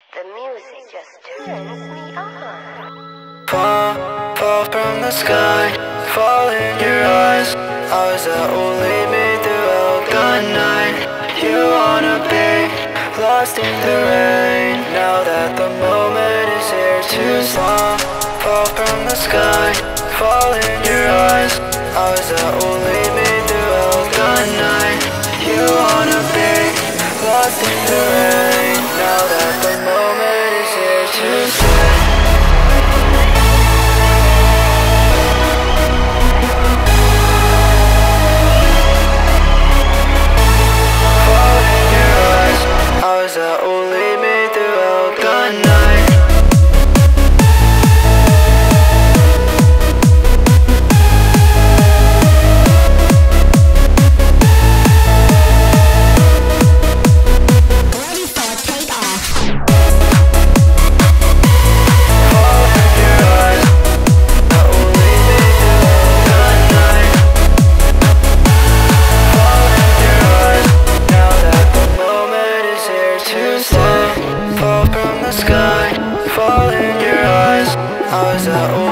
The music just turns me on. Fall from the sky, fall in your eyes. Eyes that will lead me throughout the night. You wanna be lost in the rain. Now that the moment is here to stop. Fall from the sky, fall in your eyes. Eyes that will lead me throughout the night. You wanna be lost in the rain. Now that the moment is here to stay. Eyes that will lead me throughout the night. Ready for takeoff. Fall in your eyes, that will lead me throughout the night. Fall in your eyes, now that the moment is here to stay. Fall from the sky, fall in your eyes. Eyes that will